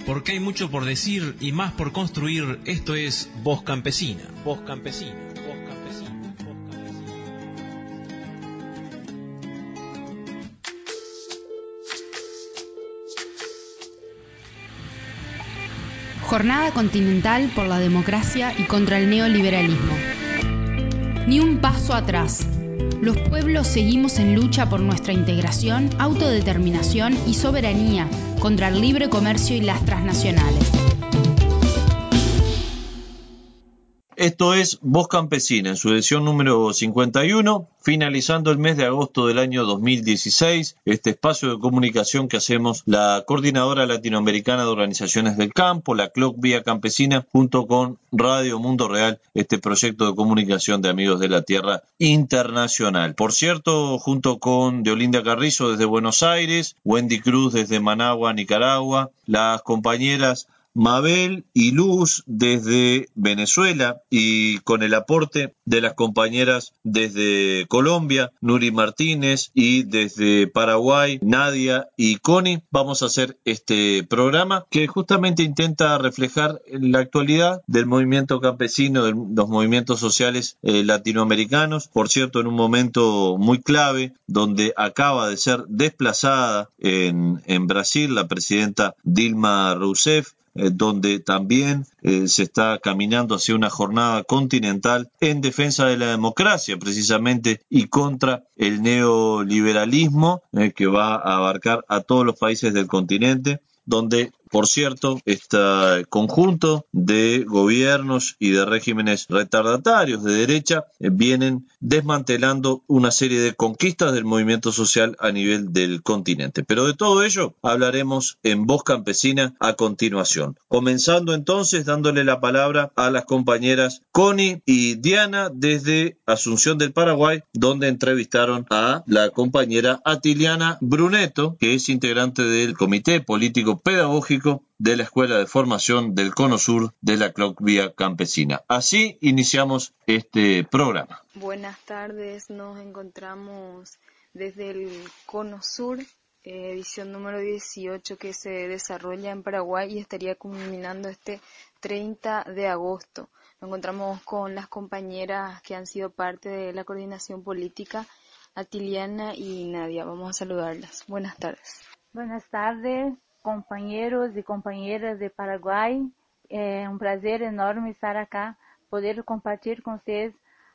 Porque hay mucho por decir y más por construir. Esto es Voz Campesina. Voz Campesina. Voz Campesina. Voz Campesina. Jornada continental por la democracia y contra el neoliberalismo. Ni un paso atrás. Los pueblos seguimos en lucha por nuestra integración, autodeterminación y soberanía contra el libre comercio y las transnacionales. Esto es Voz Campesina, en su edición número 51, finalizando el mes de agosto del año 2016, este espacio de comunicación que hacemos la Coordinadora Latinoamericana de Organizaciones del Campo, la CLOC Vía Campesina, junto con Radio Mundo Real, este proyecto de comunicación de Amigos de la Tierra internacional. Por cierto, junto con Deolinda Carrizo desde Buenos Aires, Wendy Cruz desde Managua, Nicaragua, las compañeras Mabel y Luz desde Venezuela y con el aporte de las compañeras desde Colombia, Nuri Martínez, y desde Paraguay, Nadia y Connie, vamos a hacer este programa que justamente intenta reflejar la actualidad del movimiento campesino, de los movimientos sociales latinoamericanos, por cierto en un momento muy clave donde acaba de ser desplazada en Brasil la presidenta Dilma Rousseff, donde también se está caminando hacia una jornada continental en defensa de la democracia precisamente y contra el neoliberalismo que va a abarcar a todos los países del continente, donde, por cierto, este conjunto de gobiernos y de regímenes retardatarios de derecha vienen desmantelando una serie de conquistas del movimiento social a nivel del continente. Pero de todo ello hablaremos en Voz Campesina a continuación. Comenzando entonces dándole la palabra a las compañeras Connie y Diana desde Asunción del Paraguay, donde entrevistaron a la compañera Atiliana Brunetto, que es integrante del Comité Político Pedagógico de la Escuela de Formación del Cono Sur de la CLOC Vía Campesina. Así iniciamos este programa. Buenas tardes, nos encontramos desde el Cono Sur, edición número 18 que se desarrolla en Paraguay y estaría culminando este 30 de agosto. Nos encontramos con las compañeras que han sido parte de la coordinación política, Atiliana y Nadia. Vamos a saludarlas. Buenas tardes. Buenas tardes, compañeros y compañeras de Paraguay. Un prazer enorme estar acá, poder compartir con ustedes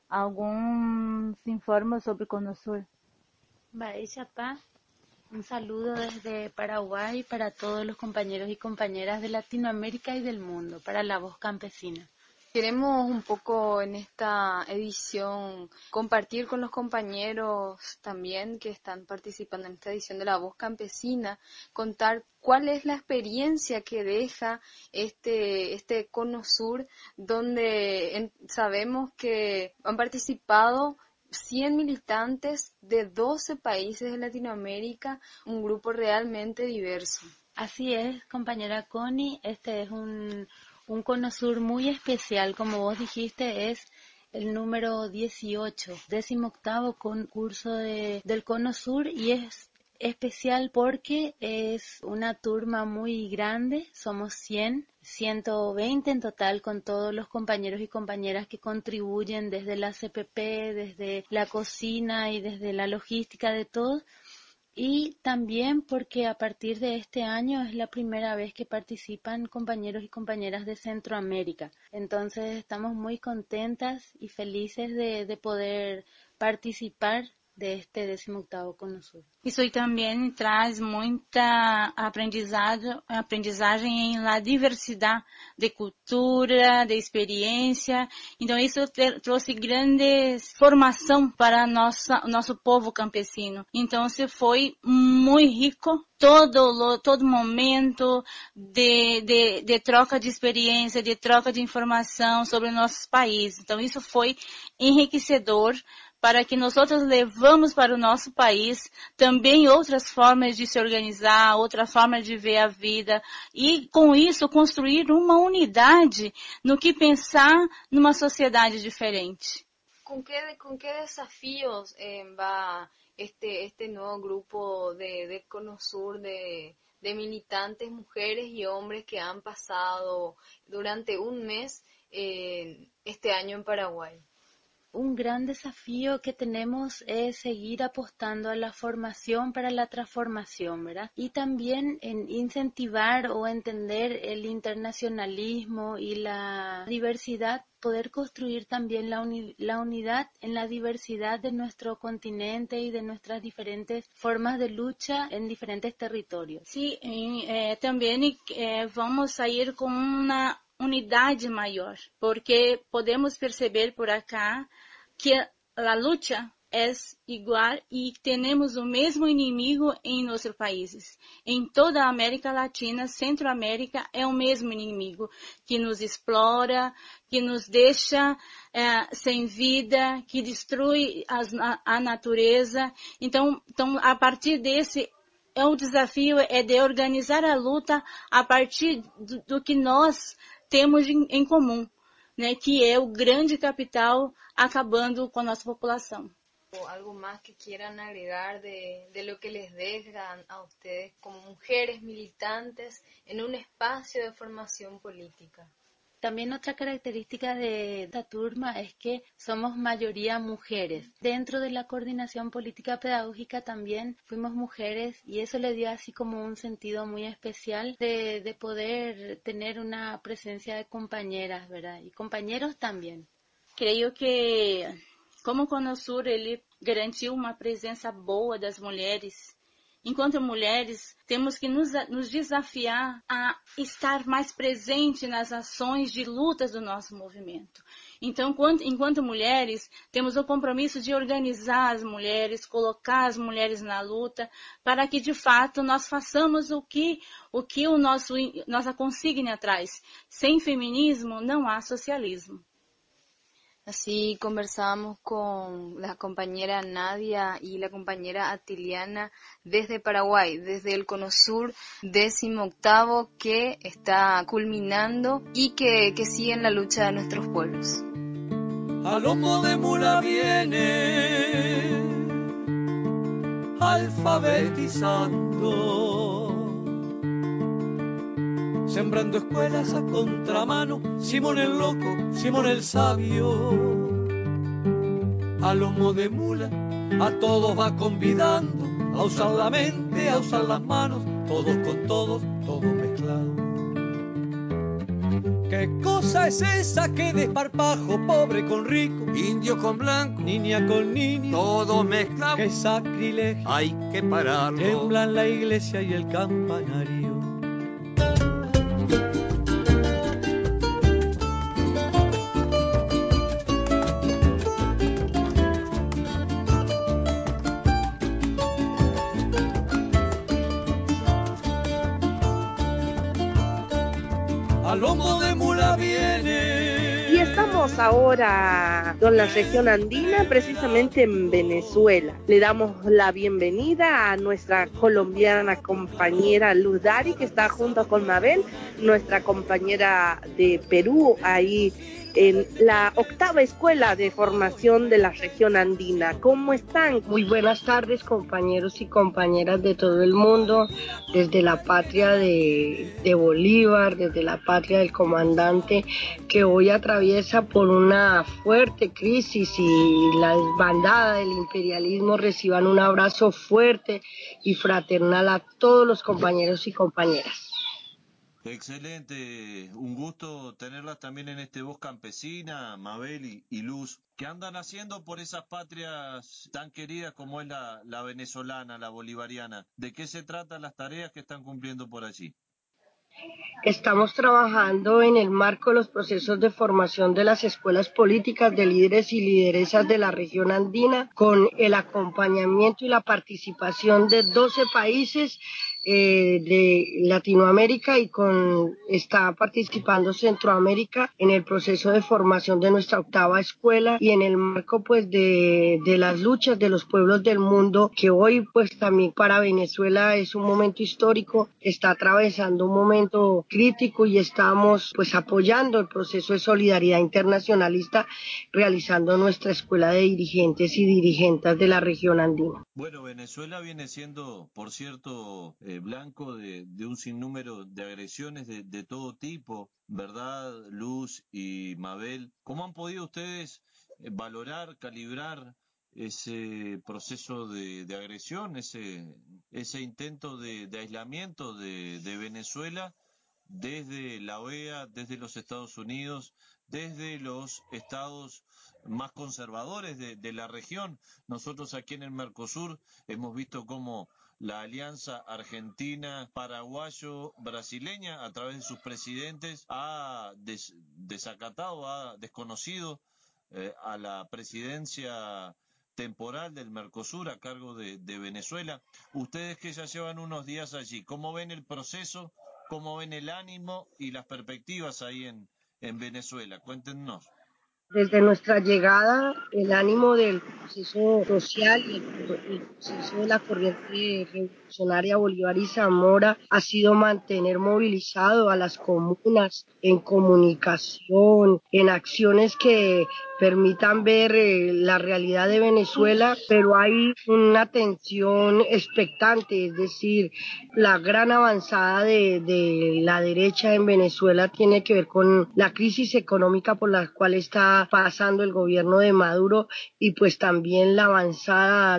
algunos informes sobre Cono Sur. Baechapá, un saludo desde Paraguay para todos los compañeros y compañeras de Latinoamérica y del mundo, para la Voz Campesina. Queremos un poco en esta edición compartir con los compañeros también que están participando en esta edición de La Voz Campesina, contar cuál es la experiencia que deja este Cono Sur, donde sabemos que han participado 100 militantes de 12 países de Latinoamérica, un grupo realmente diverso. Así es, compañera Connie, este es un Cono Sur muy especial, como vos dijiste, es el número 18, 18º concurso del Cono Sur, y es especial porque es una turma muy grande, somos 120 en total con todos los compañeros y compañeras que contribuyen desde la CPP, desde la cocina y desde la logística de todo. Y también porque a partir de este año es la primera vez que participan compañeros y compañeras de Centroamérica. Entonces estamos muy contentas y felices de poder participar de este 18º Cono Sur. Isso aí também traz muita aprendizagem em la diversidade de cultura, de experiência. Então isso trouxe grande formação para nosso povo campesino. Então isso foi muito rico. Todo momento de troca de experiência, de troca de informação sobre nossos países. Então isso foi enriquecedor para que nós levamos para o nosso país também outras formas de se organizar, outra forma de ver a vida e, com isso, construir uma unidade no que pensar numa sociedade diferente. ¿Con qué desafíos va este nuevo grupo de CONOSUR de militantes, mujeres y hombres que han pasado durante un mes este año en Paraguay? Un gran desafío que tenemos es seguir apostando a la formación para la transformación, ¿verdad? Y también en incentivar o entender el internacionalismo y la diversidad, poder construir también la unidad en la diversidad de nuestro continente y de nuestras diferentes formas de lucha en diferentes territorios. Sí, também vamos sair com uma unidade maior, porque podemos perceber por acá que a luta é igual e temos o mesmo inimigo em nossos países. Em toda a América Latina, Centro-América é o mesmo inimigo, que nos explora, que nos deixa sem vida, que destrui a natureza. Então, a partir desse, o desafio é de organizar a luta a partir do que nós temos em comum, né, que é o grande capital acabando com a nossa população. ¿Algo más que quieran agregar de lo que les dejan a ustedes como mujeres militantes en un espacio de formación política? También otra característica de esta turma es que somos mayoría mujeres. Dentro de la coordinación política pedagógica también fuimos mujeres y eso le dio así como un sentido muy especial de poder tener una presencia de compañeras, ¿verdad? Y compañeros también. Creio que, como CONOSUR, ele garantiu uma presença boa das mulheres. Enquanto mulheres, temos que nos desafiar a estar mais presente nas ações de lutas do nosso movimento. Então, enquanto mulheres, temos o compromisso de organizar as mulheres, colocar as mulheres na luta, para que, de fato, nós façamos o que nossa consigna traz. Sem feminismo, não há socialismo. Así conversábamos con la compañera Nadia y la compañera Atiliana desde Paraguay, desde el CONOSUR 18º que está culminando y que sigue en la lucha de nuestros pueblos. A lomo de mula viene alfabetizando, sembrando escuelas a contramano, Simón el loco, Simón el sabio. A lomo de mula a todos va convidando a usar la mente, a usar las manos, todos con todos, todo mezclado. ¿Qué cosa es esa que desparpajo, pobre con rico, indio con blanco, niña con niño, todo mezclado? ¡Qué sacrilegio! Hay que pararlo. Temblan la iglesia y el campanario. A lomo de mula viene. Y estamos ahora con la región andina, precisamente en Venezuela. Le damos la bienvenida a nuestra colombiana compañera Luz Dari, que está junto con Mabel, nuestra compañera de Perú, ahí en la 8ª Escuela de Formación de la Región Andina. ¿Cómo están? Muy buenas tardes, compañeros y compañeras de todo el mundo, desde la patria de Bolívar, desde la patria del comandante, que hoy atraviesa por una fuerte crisis, y la desbandada del imperialismo. Reciban un abrazo fuerte y fraternal a todos los compañeros y compañeras. Excelente, un gusto tenerlas también en este Voz Campesina, Mabel y Luz. ¿Qué andan haciendo por esas patrias tan queridas como es la venezolana, la bolivariana? ¿De qué se tratan las tareas que están cumpliendo por allí? Estamos trabajando en el marco de los procesos de formación de las escuelas políticas de líderes y lideresas de la región andina, con el acompañamiento y la participación de 12 países de Latinoamérica, y está participando Centroamérica en el proceso de formación de nuestra 8ª escuela, y en el marco pues de las luchas de los pueblos del mundo, que hoy pues también para Venezuela es un momento histórico, está atravesando un momento crítico, y estamos pues apoyando el proceso de solidaridad internacionalista, realizando nuestra escuela de dirigentes y dirigentas de la región andina. Bueno, Venezuela viene siendo, por cierto, blanco de un sinnúmero de agresiones de todo tipo, ¿verdad, Luz y Mabel? ¿Cómo han podido ustedes valorar, calibrar ese proceso de agresión, ese intento de aislamiento de Venezuela desde la OEA, desde los Estados Unidos, desde los estados más conservadores de la región? Nosotros aquí en el Mercosur hemos visto cómo la alianza argentina-paraguayo-brasileña, a través de sus presidentes, ha desacatado, ha desconocido a la presidencia temporal del Mercosur a cargo de Venezuela. Ustedes que ya llevan unos días allí, ¿cómo ven el proceso? ¿Cómo ven el ánimo y las perspectivas ahí en Venezuela? Cuéntenos. Desde nuestra llegada, el ánimo del proceso social y el proceso de la corriente revolucionaria Bolívar y Zamora ha sido mantener movilizado a las comunas en comunicación, en acciones que permitan ver la realidad de Venezuela, pero hay una tensión expectante, es decir, la gran avanzada de la derecha en Venezuela tiene que ver con la crisis económica por la cual está pasando el gobierno de Maduro y pues también la avanzada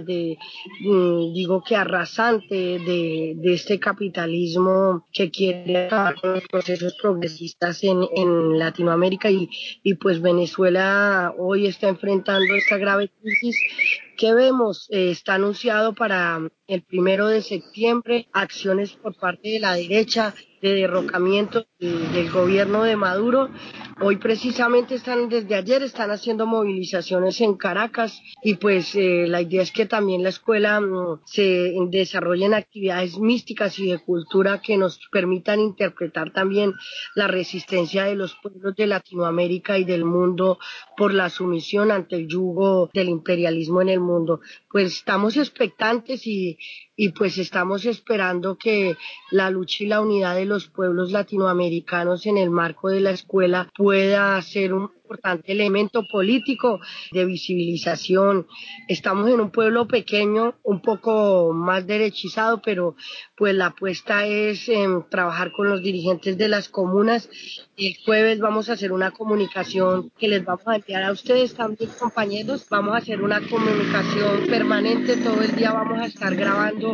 digo que arrasante de este capitalismo que quiere acabar con los procesos progresistas en Latinoamérica y pues Venezuela hoy está enfrentando esta grave crisis que vemos. Está anunciado para el 1 de septiembre acciones por parte de la derecha de derrocamiento del gobierno de Maduro. Hoy precisamente desde ayer están haciendo movilizaciones en Caracas y pues la idea es que también la escuela se desarrollen actividades místicas y de cultura que nos permitan interpretar también la resistencia de los pueblos de Latinoamérica y del mundo por la sumisión ante el yugo del imperialismo en el mundo. Pues estamos expectantes y pues estamos esperando que la lucha y la unidad de los pueblos latinoamericanos en el marco de la escuela pueda ser un importante elemento político de visibilización. Estamos en un pueblo pequeño, un poco más derechizado, pero pues la apuesta es trabajar con los dirigentes de las comunas. El jueves vamos a hacer una comunicación que les vamos a enviar a ustedes también, compañeros. Vamos a hacer una comunicación permanente, todo el día vamos a estar grabando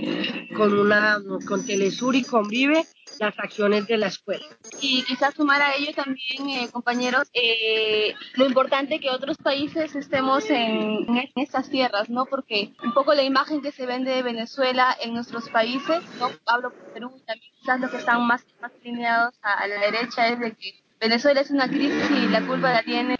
con Telesur y con Vive las acciones de la escuela. Y quizás sumar a ello también, compañeros, lo importante que otros países estemos en estas tierras, ¿no? Porque un poco la imagen que se vende de Venezuela en nuestros países, ¿no? Hablo por Perú y también quizás los que están más alineados a la derecha es de que Venezuela es una crisis y la culpa la tiene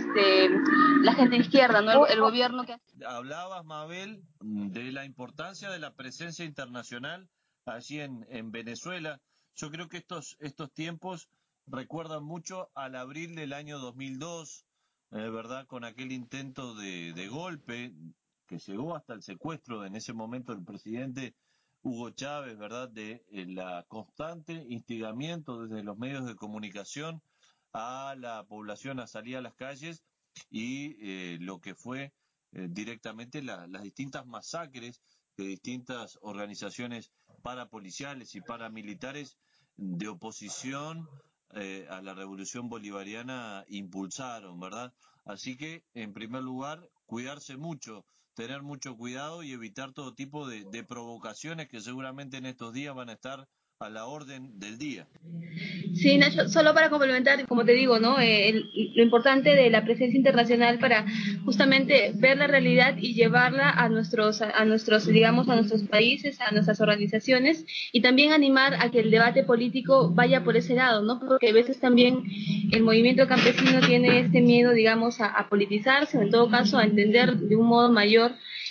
la gente de izquierda, ¿no? El gobierno que... Hablabas, Mabel, de la importancia de la presencia internacional allí en Venezuela. Yo creo que estos tiempos recuerdan mucho al abril del año 2002, ¿verdad? Con aquel intento de golpe que llegó hasta el secuestro en ese momento del presidente Hugo Chávez, ¿verdad? De la constante instigamiento desde los medios de comunicación a la población a salir a las calles y lo que fue directamente las distintas masacres de distintas organizaciones parapoliciales y paramilitares de oposición a la revolución bolivariana impulsaron, ¿verdad? Así que, en primer lugar, cuidarse mucho, tener mucho cuidado y evitar todo tipo de provocaciones que seguramente en estos días van a estar a la orden del día. Sí, Nacho, solo para complementar, como te digo, ¿no? Lo importante de la presencia internacional para justamente ver la realidad y llevarla digamos, a nuestros países, a nuestras organizaciones y también animar a que el debate político vaya por ese lado, ¿no? Porque a veces también el movimiento campesino tiene este miedo, digamos, a politizarse o en todo caso a entender de un modo mayor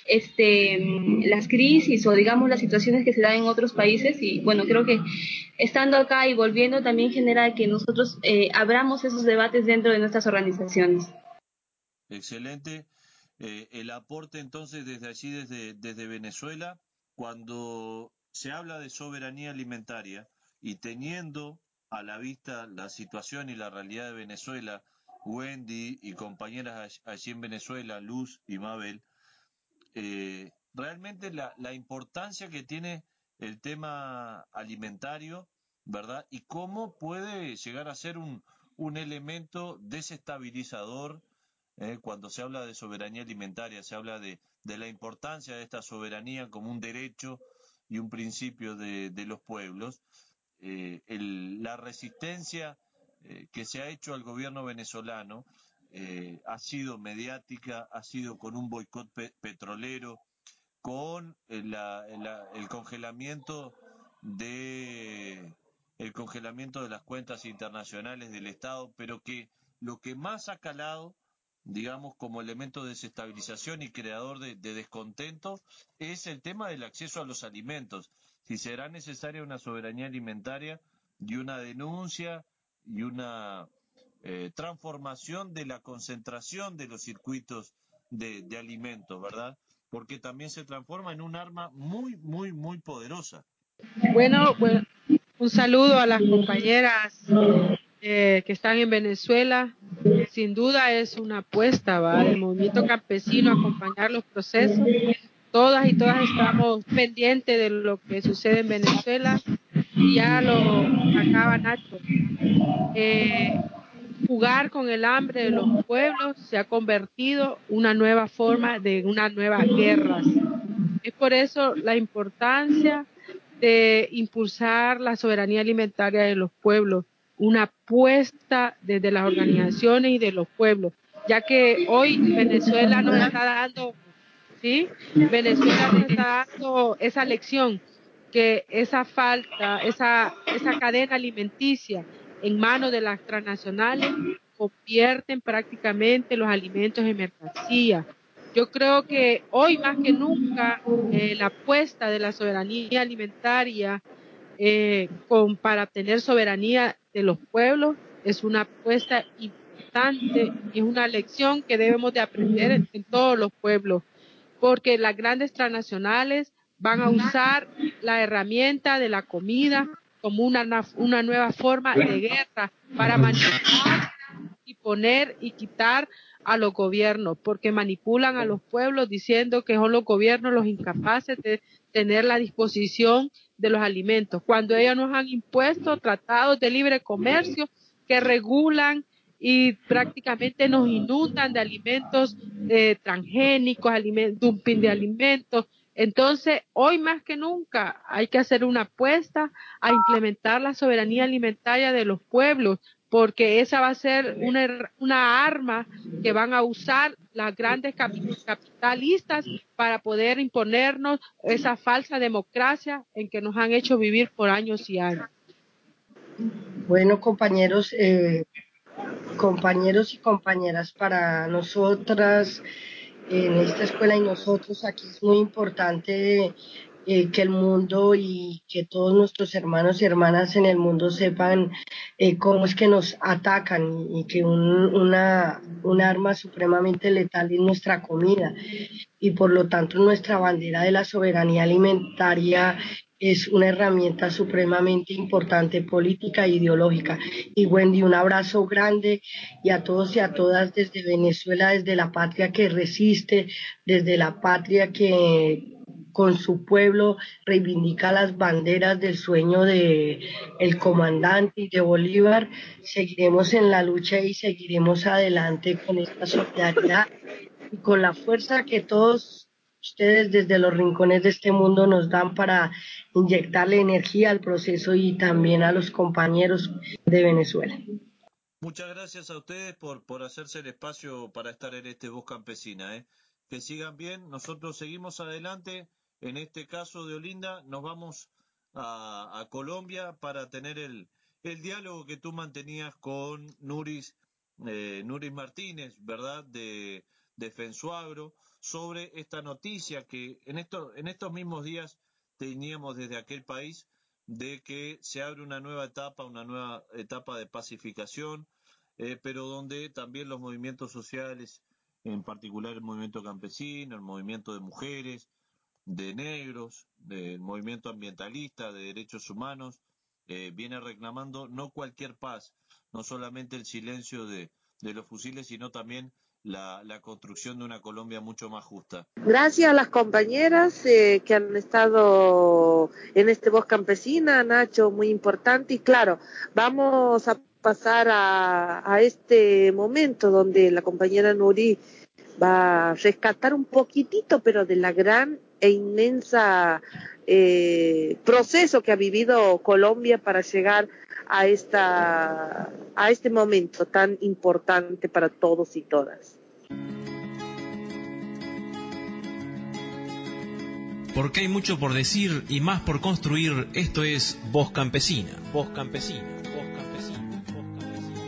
las crisis o digamos las situaciones que se dan en otros países y bueno, creo que estando acá y volviendo también genera que nosotros abramos esos debates dentro de nuestras organizaciones. Excelente. El aporte entonces desde allí, desde Venezuela, cuando se habla de soberanía alimentaria y teniendo a la vista la situación y la realidad de Venezuela, Wendy y compañeras allí en Venezuela, Luz y Mabel, realmente la importancia que tiene el tema alimentario, ¿verdad? Y cómo puede llegar a ser un elemento desestabilizador. Cuando se habla de soberanía alimentaria, se habla de la importancia de esta soberanía como un derecho y un principio de los pueblos. La resistencia que se ha hecho al gobierno venezolano ha sido mediática, ha sido con un boicot petrolero, con el congelamiento de las cuentas internacionales del Estado, pero que lo que más ha calado, digamos, como elemento de desestabilización y creador de descontento, es el tema del acceso a los alimentos. Si será necesaria una soberanía alimentaria y una denuncia y una transformación de la concentración de los circuitos de alimentos, ¿verdad? Porque también se transforma en un arma muy, muy, muy poderosa. Bueno, un saludo a las compañeras que están en Venezuela. Sin duda es una apuesta, ¿va? Del movimiento campesino a acompañar los procesos. Todas y todas estamos pendientes de lo que sucede en Venezuela. Y ya lo acaba Nacho. Jugar con el hambre de los pueblos se ha convertido en una nueva forma de una nueva guerra. Es por eso la importancia de impulsar la soberanía alimentaria de los pueblos, una apuesta desde las organizaciones y de los pueblos, ya que hoy Venezuela nos está dando, ¿sí? Venezuela nos está dando esa lección, que esa falta, esa cadena alimenticia en manos de las transnacionales convierten prácticamente los alimentos en mercancía. Yo creo que hoy más que nunca la apuesta de la soberanía alimentaria para tener soberanía de los pueblos es una apuesta importante y es una lección que debemos de aprender en todos los pueblos, porque las grandes transnacionales van a usar la herramienta de la comida como una nueva forma de guerra para manipular y poner y quitar a los gobiernos, porque manipulan a los pueblos diciendo que son los gobiernos los incapaces de tener la disposición de los alimentos, cuando ellos nos han impuesto tratados de libre comercio que regulan y prácticamente nos inundan de alimentos transgénicos, dumping de alimentos. Entonces, hoy más que nunca hay que hacer una apuesta a implementar la soberanía alimentaria de los pueblos, porque esa va a ser una arma que van a usar las grandes capitalistas para poder imponernos esa falsa democracia en que nos han hecho vivir por años y años. Bueno, compañeros y compañeras, para nosotras en esta escuela y nosotros aquí es muy importante que el mundo y que todos nuestros hermanos y hermanas en el mundo sepan cómo es que nos atacan y que un arma supremamente letal es nuestra comida y por lo tanto nuestra bandera de la soberanía alimentaria es una herramienta supremamente importante política e ideológica. Y Wendy, un abrazo grande y a todos y a todas desde Venezuela, desde la patria que resiste, desde la patria que con su pueblo reivindica las banderas del sueño de el comandante y de Bolívar. Seguiremos en la lucha y seguiremos adelante con esta solidaridad y con la fuerza que todos ustedes desde los rincones de este mundo nos dan para inyectarle energía al proceso y también a los compañeros de Venezuela. Muchas gracias a ustedes por hacerse el espacio para estar en este Voz Campesina. Que sigan bien, nosotros seguimos adelante. En este caso de Olinda, nos vamos a Colombia para tener el diálogo que tú mantenías con Nuris Martínez, ¿verdad? De Fensuagro, sobre esta noticia que en estos mismos días teníamos desde aquel país de que se abre una nueva etapa de pacificación, pero donde también los movimientos sociales, en particular el movimiento campesino, el movimiento de mujeres, de negros, del movimiento ambientalista, de derechos humanos, viene reclamando no cualquier paz, no solamente el silencio de los fusiles, sino también la construcción de una Colombia mucho más justa. Gracias a las compañeras que han estado en este Voz Campesina, Nacho, muy importante. Y claro, vamos a pasar a este momento donde la compañera Nuri va a rescatar un poquitito, pero de la gran e inmensa proceso que ha vivido Colombia para llegar a este momento tan importante para todos y todas. Porque hay mucho por decir y más por construir. Esto es Voz Campesina. Voz Campesina. Voz Campesina. Voz Campesina.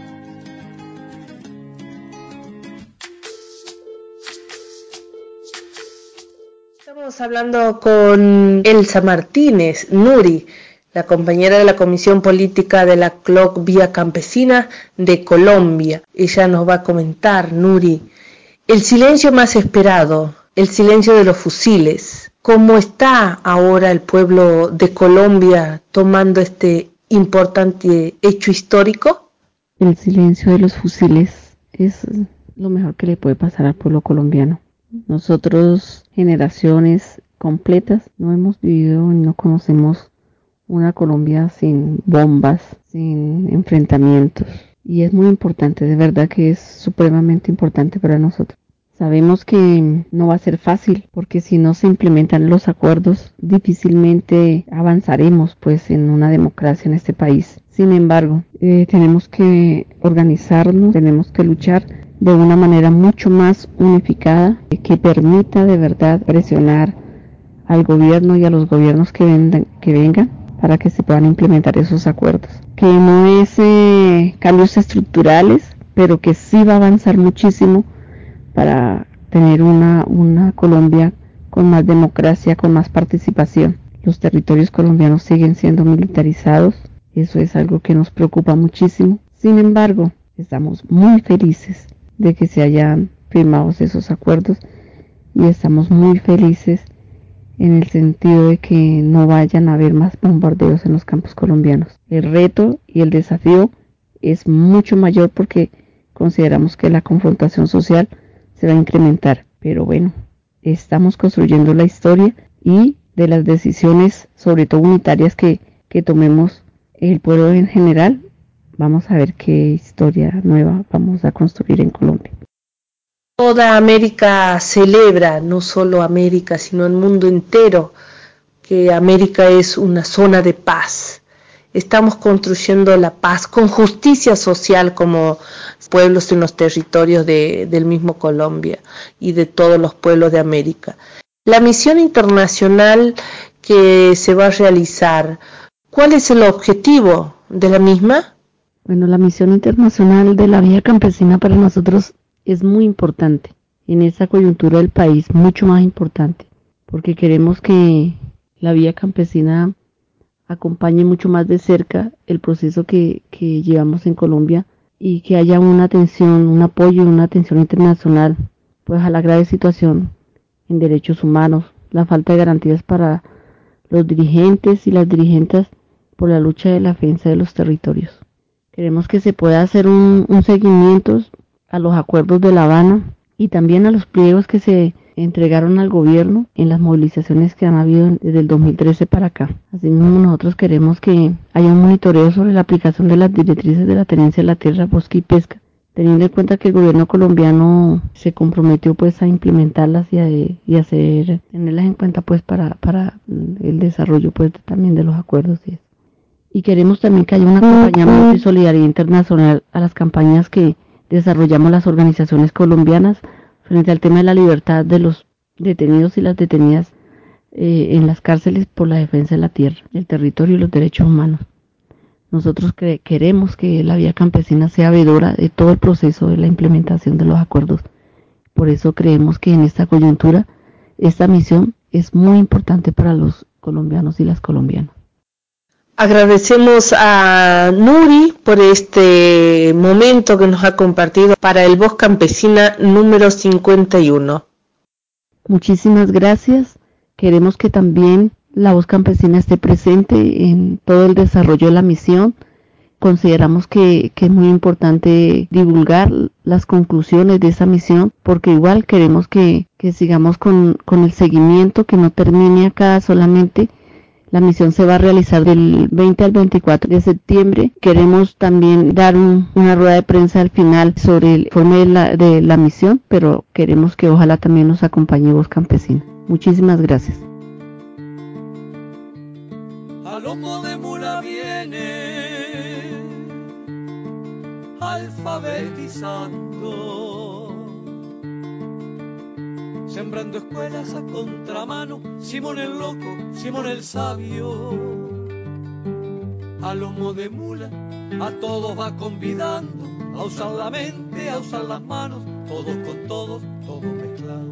Estamos hablando con Elsa Martínez, Nuri, la compañera de la Comisión Política de la CLOC Vía Campesina de Colombia. Ella nos va a comentar, Nuri, el silencio más esperado, el silencio de los fusiles. ¿Cómo está ahora el pueblo de Colombia tomando este importante hecho histórico? El silencio de los fusiles es lo mejor que le puede pasar al pueblo colombiano. Nosotros, generaciones completas, no hemos vivido y no conocemos una Colombia sin bombas, sin enfrentamientos. Y es muy importante, de verdad que es supremamente importante para nosotros. Sabemos que no va a ser fácil, porque si no se implementan los acuerdos, difícilmente avanzaremos pues en una democracia en este país. Sin embargo, tenemos que organizarnos, tenemos que luchar de una manera mucho más unificada, que permita de verdad presionar al gobierno y a los gobiernos que vengan para que se puedan implementar esos acuerdos. Que no es cambios estructurales, pero que sí va a avanzar muchísimo para tener una Colombia con más democracia, con más participación. Los territorios colombianos siguen siendo militarizados, eso es algo que nos preocupa muchísimo. Sin embargo, estamos muy felices de que se hayan firmado esos acuerdos y estamos muy felices en el sentido de que no vayan a haber más bombardeos en los campos colombianos. El reto y el desafío es mucho mayor porque consideramos que la confrontación social se va a incrementar, pero bueno, estamos construyendo la historia y de las decisiones, sobre todo unitarias, que tomemos el pueblo en general, vamos a ver qué historia nueva vamos a construir en Colombia. Toda América celebra, no solo América, sino el mundo entero, que América es una zona de paz. Estamos construyendo la paz con justicia social como pueblos en los territorios del mismo Colombia y de todos los pueblos de América. La misión internacional que se va a realizar, ¿cuál es el objetivo de la misma? Bueno, la misión internacional de la Vía Campesina para nosotros es muy importante en esa coyuntura del país, mucho más importante, porque queremos que la Vía Campesina acompañe mucho más de cerca el proceso que llevamos en Colombia y que haya una atención, un apoyo, una atención internacional pues a la grave situación en derechos humanos, la falta de garantías para los dirigentes y las dirigentas por la lucha de la defensa de los territorios. Queremos que se pueda hacer un seguimiento a los acuerdos de La Habana y también a los pliegos que se entregaron al gobierno en las movilizaciones que han habido desde el 2013 para acá. Asimismo, nosotros queremos que haya un monitoreo sobre la aplicación de las directrices de la tenencia de la tierra, bosque y pesca, teniendo en cuenta que el gobierno colombiano se comprometió pues a implementarlas y hacer tenerlas en cuenta pues para el desarrollo pues también de los acuerdos y queremos también que haya un acompañamiento y solidaridad internacional a las campañas que desarrollamos las organizaciones colombianas frente al tema de la libertad de los detenidos y las detenidas en las cárceles por la defensa de la tierra, el territorio y los derechos humanos. Nosotros queremos que la Vía Campesina sea veedora de todo el proceso de la implementación de los acuerdos. Por eso creemos que en esta coyuntura, esta misión es muy importante para los colombianos y las colombianas. Agradecemos a Nuri por este momento que nos ha compartido para el Voz Campesina número 51. Muchísimas gracias. Queremos que también la Voz Campesina esté presente en todo el desarrollo de la misión, consideramos que es muy importante divulgar las conclusiones de esa misión, porque igual queremos que sigamos con el seguimiento, que no termine acá solamente. La misión se va a realizar del 20 al 24 de septiembre. Queremos también dar una rueda de prensa al final sobre el informe de la misión, pero queremos que ojalá también nos acompañe Voz Campesina. Muchísimas gracias. A lomo de mula viene alfabetizando, sembrando escuelas a contramano, Simón el loco, Simón el sabio. A lomo de mula a todos va convidando a usar la mente, a usar las manos, todos con todos, todos mezclados.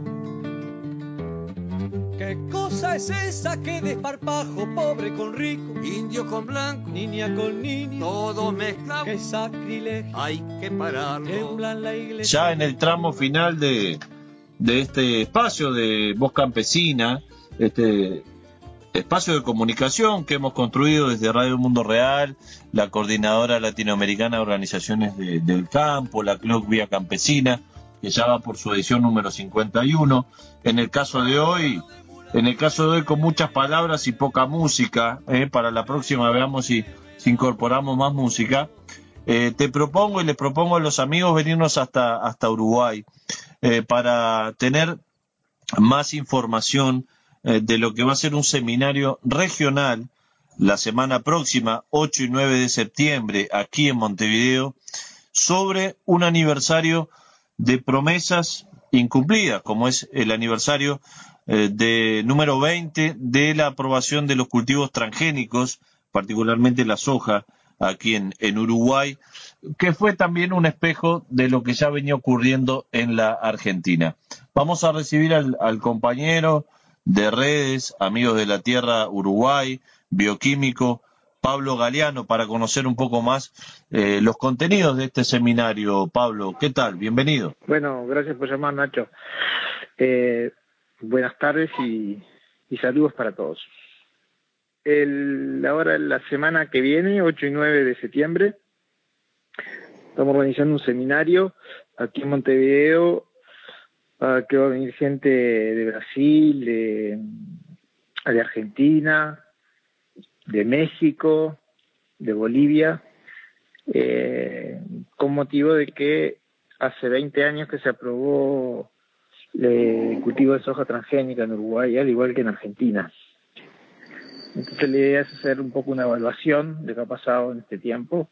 ¿Qué cosa es esa que desparpajo, pobre con rico, indio con blanco, niña con niño, todo mezclado? ¡Qué sacrilegio! Hay que pararlo. Tembla en la iglesia. Ya en el tramo final de este espacio de Voz Campesina, este espacio de comunicación que hemos construido desde Radio Mundo Real, la Coordinadora Latinoamericana de Organizaciones del Campo, la CLOC Vía Campesina, que ya va por su edición número 51. En el caso de hoy con muchas palabras y poca música, para la próxima veamos si incorporamos más música. Te propongo y les propongo a los amigos venirnos hasta Uruguay para tener más información de lo que va a ser un seminario regional la semana próxima, 8 y 9 de septiembre, aquí en Montevideo, sobre un aniversario de promesas incumplidas, como es el aniversario de número 20 de la aprobación de los cultivos transgénicos, particularmente la soja, aquí en Uruguay, que fue también un espejo de lo que ya venía ocurriendo en la Argentina. Vamos a recibir al compañero de redes, Amigos de la Tierra Uruguay, bioquímico, Pablo Galeano, para conocer un poco más los contenidos de este seminario. Pablo, ¿qué tal? Bienvenido. Bueno, gracias por llamar, Nacho. Buenas tardes y saludos para todos. Ahora, la semana que viene, 8 y 9 de septiembre, estamos organizando un seminario aquí en Montevideo, que va a venir gente de Brasil, de Argentina, de México, de Bolivia, con motivo de que hace 20 años que se aprobó el cultivo de soja transgénica en Uruguay, al igual que en Argentina. Entonces la idea es hacer un poco una evaluación de lo que ha pasado en este tiempo.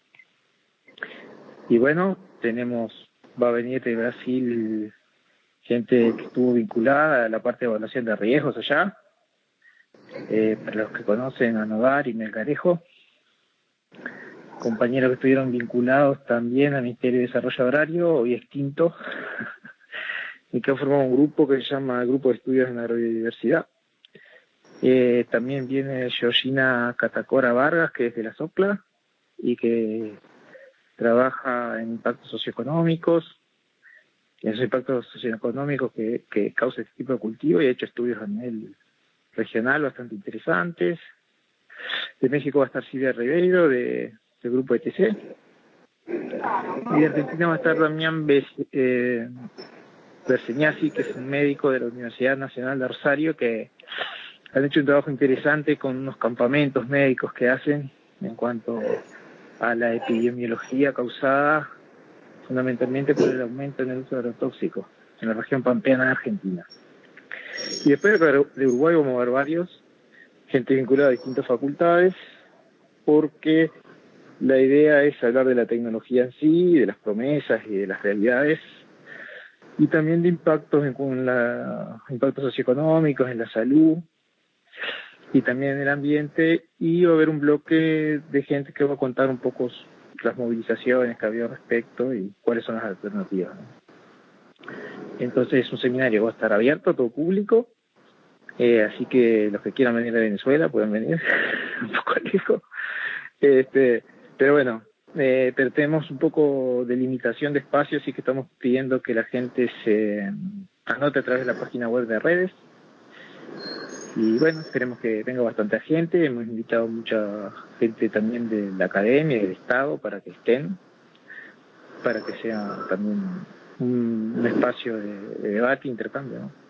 Y bueno, va a venir de Brasil gente que estuvo vinculada a la parte de evaluación de riesgos allá, para los que conocen a Novar y Melgarejo, compañeros que estuvieron vinculados también al Ministerio de Desarrollo Agrario, hoy extinto, y que han formado un grupo que se llama Grupo de Estudios en la Agrobiodiversidad. También viene Georgina Catacora Vargas, que es de la SOCLA, y que trabaja en impactos socioeconómicos, en esos impactos socioeconómicos que causa este tipo de cultivo, y ha hecho estudios a nivel regional bastante interesantes. De México va a estar Silvia Ribeiro, del grupo ETC. Y de Argentina va a estar Damián Berseñasi, que es un médico de la Universidad Nacional de Rosario, que han hecho un trabajo interesante con unos campamentos médicos que hacen en cuanto a la epidemiología causada fundamentalmente por el aumento en el uso de agrotóxicos en la región pampeana de Argentina. Y después de Uruguay vamos a ver varios, gente vinculada a distintas facultades, porque la idea es hablar de la tecnología en sí, de las promesas y de las realidades, y también de impactos impactos socioeconómicos en la salud y también en el ambiente, y va a haber un bloque de gente que va a contar un poco las movilizaciones que ha habido al respecto y cuáles son las alternativas, ¿no? Entonces es un seminario que va a estar abierto a todo público, así que los que quieran venir de Venezuela pueden venir, un poco lejos, pero bueno, pero tenemos un poco de limitación de espacio, así que estamos pidiendo que la gente se anote a través de la página web de redes, Y bueno, esperemos que venga bastante gente. Hemos invitado mucha gente también de la academia y del Estado para que estén, para que sea también un espacio de debate e intercambio, ¿no?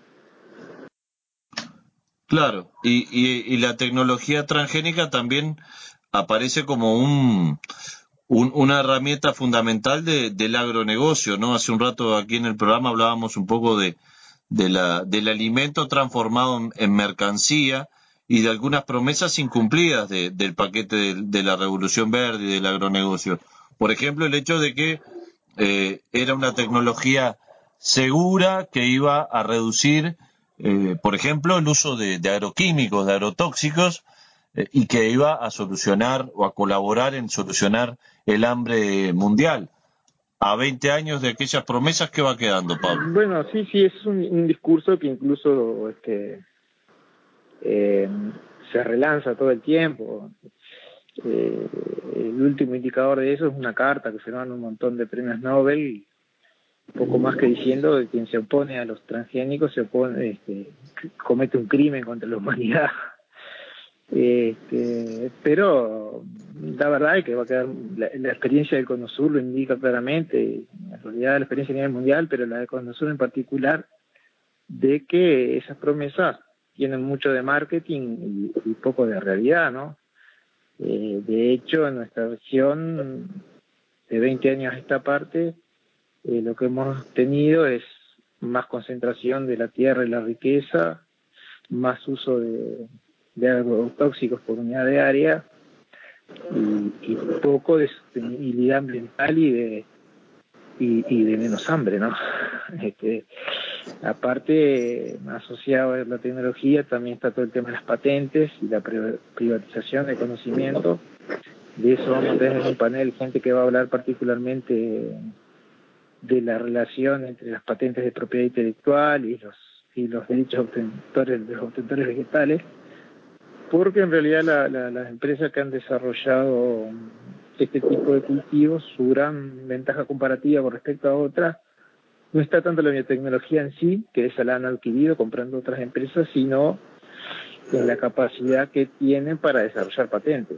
Claro, y la tecnología transgénica también aparece como una herramienta fundamental del agronegocio, ¿no? Hace un rato aquí en el programa hablábamos un poco del alimento transformado en mercancía y de algunas promesas incumplidas del paquete de la Revolución Verde y del agronegocio. Por ejemplo, el hecho de que era una tecnología segura que iba a reducir, por ejemplo, el uso de agroquímicos, de agrotóxicos, y que iba a solucionar o a colaborar en solucionar el hambre mundial. A 20 años de aquellas promesas, ¿qué va quedando, Pablo? Bueno, sí, es un discurso que incluso se relanza todo el tiempo. El último indicador de eso es una carta que firmaron un montón de premios Nobel, poco más que diciendo que quien se opone a los transgénicos comete un crimen contra la humanidad. Pero la verdad es que va a quedar la experiencia del Cono Sur lo indica claramente, en realidad la experiencia a nivel mundial, pero la del Cono Sur en particular, de que esas promesas tienen mucho de marketing y poco de realidad, ¿no? De hecho, en nuestra región, de 20 años a esta parte, lo que hemos tenido es más concentración de la tierra y la riqueza, más uso de agrotóxicos por unidad de área y poco de sostenibilidad ambiental y de menos hambre, ¿no? Aparte, asociado a la tecnología, también está todo el tema de las patentes y la privatización del conocimiento. De eso vamos a tener un panel, gente que va a hablar particularmente de la relación entre las patentes de propiedad intelectual y los derechos de los obtentores vegetales, porque en realidad las empresas que han desarrollado este tipo de cultivos, su gran ventaja comparativa con respecto a otras, no está tanto la biotecnología en sí, que esa la han adquirido comprando otras empresas, sino en la capacidad que tienen para desarrollar patentes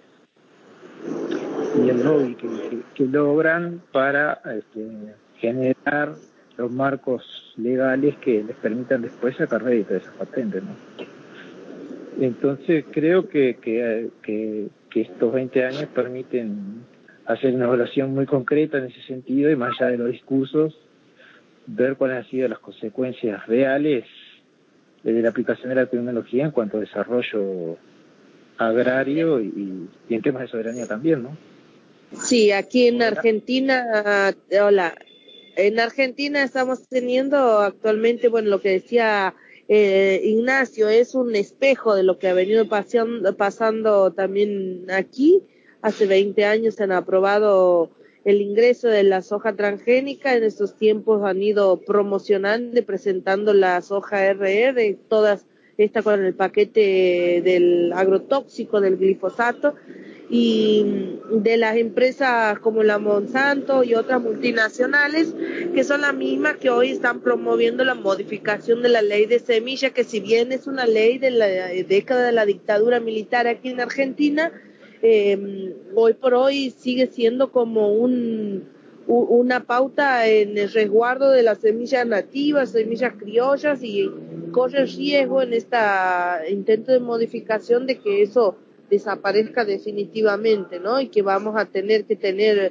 y el lobby que logran para generar los marcos legales que les permitan después sacar rédito de esas patentes, ¿no? Entonces creo que estos 20 años permiten hacer una evaluación muy concreta en ese sentido y más allá de los discursos, ver cuáles han sido las consecuencias reales de la aplicación de la tecnología en cuanto a desarrollo agrario y en temas de soberanía también, ¿no? Sí, aquí en Argentina, hola, en Argentina estamos teniendo actualmente, bueno, lo que decía Ignacio, es un espejo de lo que ha venido pasando también aquí. Hace 20 años se han aprobado el ingreso de la soja transgénica, en estos tiempos han ido promocionando y presentando la soja RR, todas esta con el paquete del agrotóxico, del glifosato, y de las empresas como la Monsanto y otras multinacionales que son las mismas que hoy están promoviendo la modificación de la ley de semilla, que si bien es una ley de la década de la dictadura militar aquí en Argentina, hoy por hoy sigue siendo como una pauta en el resguardo de las semillas nativas, semillas criollas, y corre el riesgo en esta intento de modificación de que eso desaparezca definitivamente, ¿no? Y que vamos a tener que tener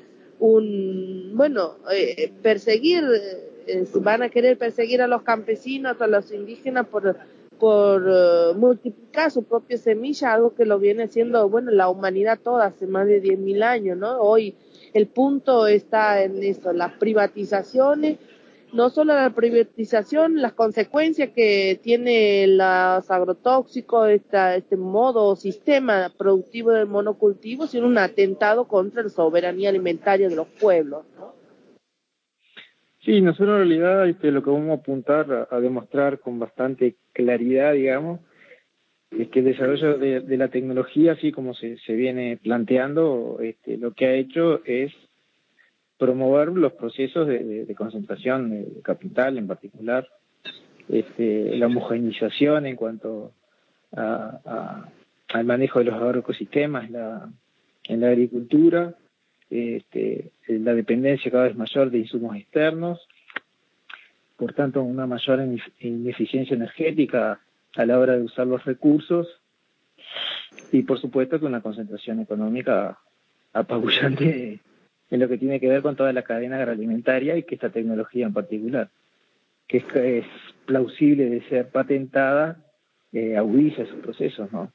perseguir, van a querer perseguir a los campesinos, a los indígenas por multiplicar su propia semilla, algo que lo viene haciendo, bueno, la humanidad toda hace más de 10.000 años, ¿no? Hoy el punto está en eso, las privatizaciones, no solo la privatización, las consecuencias que tiene los agrotóxicos, este modo o sistema productivo del monocultivo, sino un atentado contra la soberanía alimentaria de los pueblos, ¿no? Sí, nosotros en realidad lo que vamos a apuntar a demostrar con bastante claridad, digamos, es que el desarrollo de la tecnología, así como se viene planteando, lo que ha hecho es promover los procesos de concentración de capital en particular, la homogeneización en cuanto al manejo de los agroecosistemas en la agricultura, la dependencia cada vez mayor de insumos externos, por tanto una mayor ineficiencia energética a la hora de usar los recursos, y por supuesto que una concentración económica apabullante en lo que tiene que ver con toda la cadena agroalimentaria, y que esta tecnología en particular, que es plausible de ser patentada, agudiza esos procesos, ¿no?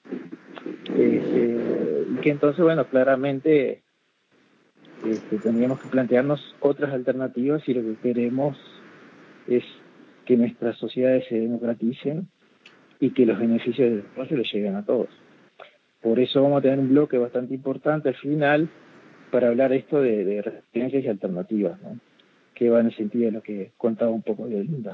Y que entonces, bueno, claramente tendríamos que plantearnos otras alternativas si lo que queremos es que nuestras sociedades se democraticen y que los beneficios del negocio les lleguen a todos. Por eso vamos a tener un bloque bastante importante al final para hablar esto de resistencias y alternativas, ¿no? Que va en el sentido de lo que contaba un poco de Linda.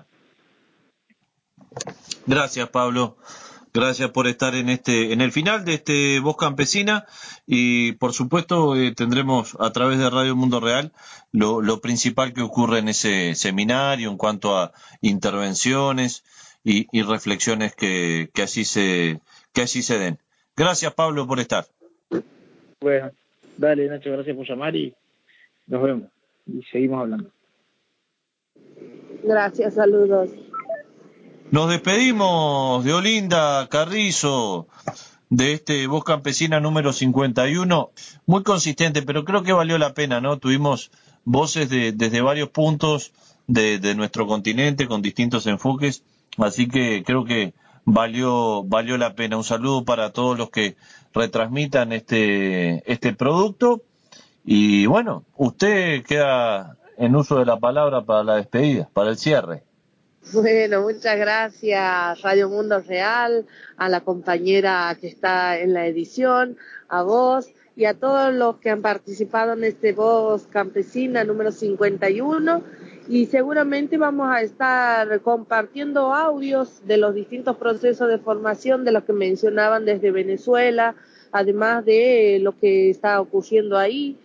Gracias, Pablo. Gracias por estar en el final de este Voz Campesina, y por supuesto tendremos a través de Radio Mundo Real lo principal que ocurre en ese seminario en cuanto a intervenciones y reflexiones que así se den. Gracias, Pablo, por estar. Bueno, dale, Nacho, gracias por llamar y nos vemos y seguimos hablando. Gracias, saludos. Nos despedimos de Olinda Carrizo, de este Voz Campesina número 51, muy consistente, pero creo que valió la pena, ¿no? Tuvimos voces desde varios puntos de nuestro continente con distintos enfoques, así que creo que valió la pena. Un saludo para todos los que retransmitan este producto, y bueno, usted queda en uso de la palabra para la despedida, para el cierre. Bueno, muchas gracias Radio Mundo Real, a la compañera que está en la edición, a vos y a todos los que han participado en este Voz Campesina número 51, y seguramente vamos a estar compartiendo audios de los distintos procesos de formación de los que mencionaban desde Venezuela, además de lo que está ocurriendo ahí.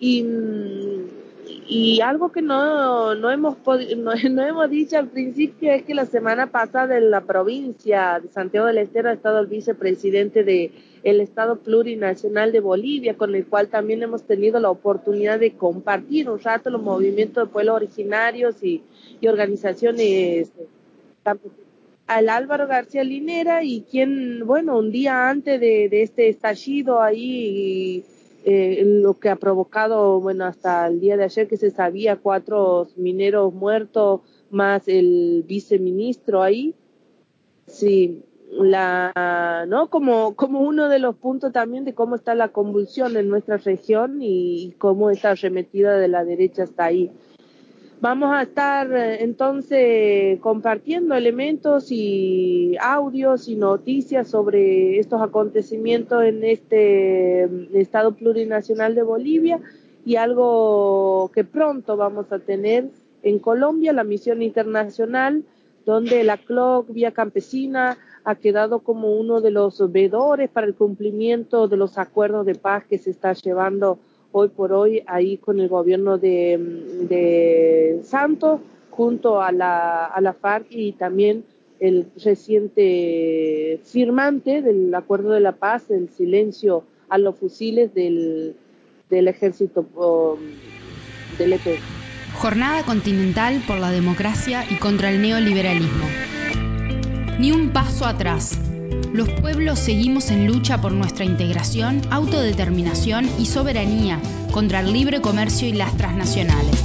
Y algo que no hemos dicho al principio es que la semana pasada en la provincia de Santiago del Estero ha estado el vicepresidente del Estado Plurinacional de Bolivia, con el cual también hemos tenido la oportunidad de compartir un rato los movimientos de pueblos originarios y organizaciones campesinas. Al Álvaro García Linera, y quien, bueno, un día antes de este estallido ahí, lo que ha provocado, bueno, hasta el día de ayer que se sabía 4 mineros muertos, más el viceministro ahí, sí, ¿no? Como uno de los puntos también de cómo está la convulsión en nuestra región y cómo está arremetida de la derecha hasta ahí. Vamos a estar entonces compartiendo elementos y audios y noticias sobre estos acontecimientos en este Estado Plurinacional de Bolivia, y algo que pronto vamos a tener en Colombia, la misión internacional, donde la CLOC Vía Campesina ha quedado como uno de los veedores para el cumplimiento de los acuerdos de paz que se está llevando hoy por hoy ahí con el gobierno de Santos, junto a la FARC, y también el reciente firmante del acuerdo de la paz, el silencio a los fusiles del ejército del EP. Jornada Continental por la Democracia y contra el Neoliberalismo. Ni un paso atrás. Los pueblos seguimos en lucha por nuestra integración, autodeterminación y soberanía contra el libre comercio y las transnacionales.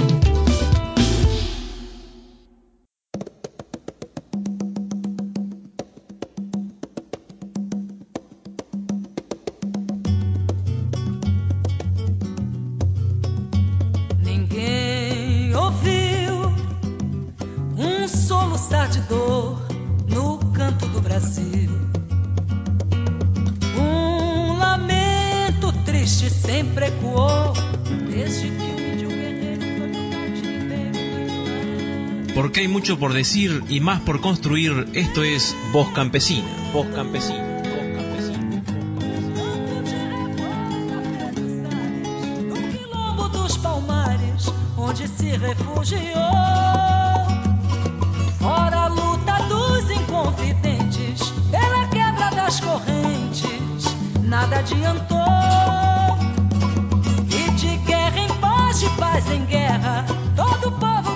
Ninguém ouviu soluçar de dor no canto do Brasil. Lamento triste sempre ecoou desde que o índio guerreiro foi pro cativeiro. Porque hay mucho por decir y más por construir. Esto es Voz Campesina. Voz Campesina. Voz Campesina. No quilombo dos Palmares, onde se refugiou. Fora a luta dos inconfidentes pela quebra adiantou. E de guerra em paz, de paz em guerra, todo povo